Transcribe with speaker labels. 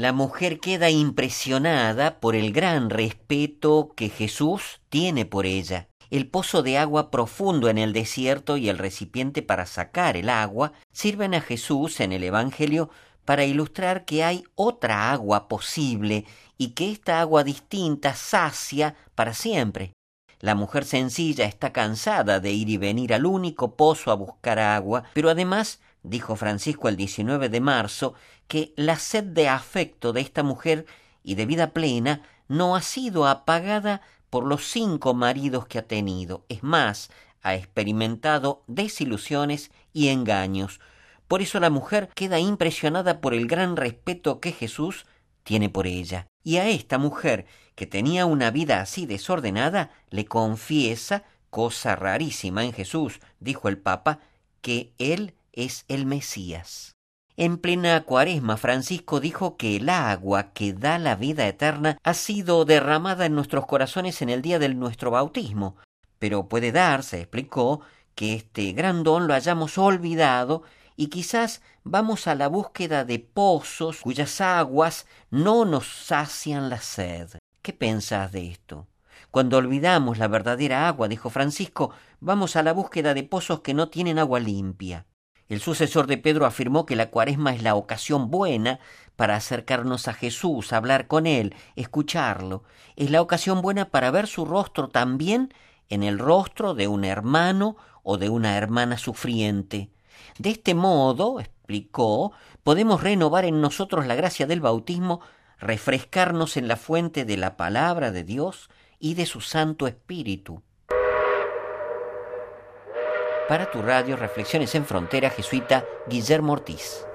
Speaker 1: La mujer queda impresionada por el gran respeto que Jesús tiene por ella. El pozo de agua profundo en el desierto y el recipiente para sacar el agua sirven a Jesús en el Evangelio para ilustrar que hay otra agua posible y que esta agua distinta sacia para siempre. La mujer sencilla está cansada de ir y venir al único pozo a buscar agua, pero además, dijo Francisco el 19 de marzo, que la sed de afecto de esta mujer y de vida plena no ha sido apagada por los 5 maridos que ha tenido. Es más, ha experimentado desilusiones y engaños. Por eso la mujer queda impresionada por el gran respeto que Jesús tiene por ella. Y a esta mujer, que tenía una vida así desordenada, le confiesa, cosa rarísima en Jesús, dijo el Papa, que Él es el Mesías. En plena Cuaresma, Francisco dijo que el agua que da la vida eterna ha sido derramada en nuestros corazones en el día de nuestro bautismo, pero puede darse, explicó, que este gran don lo hayamos olvidado y quizás vamos a la búsqueda de pozos cuyas aguas no nos sacian la sed. ¿Qué pensás de esto? Cuando olvidamos la verdadera agua, dijo Francisco, vamos a la búsqueda de pozos que no tienen agua limpia. El sucesor de Pedro afirmó que la Cuaresma es la ocasión buena para acercarnos a Jesús, hablar con Él, escucharlo. Es la ocasión buena para ver su rostro también en el rostro de un hermano o de una hermana sufriente. De este modo, explicó, podemos renovar en nosotros la gracia del bautismo, refrescarnos en la fuente de la palabra de Dios y de su Santo Espíritu. Para tu radio, Reflexiones en Frontera, jesuita Guillermo Ortiz.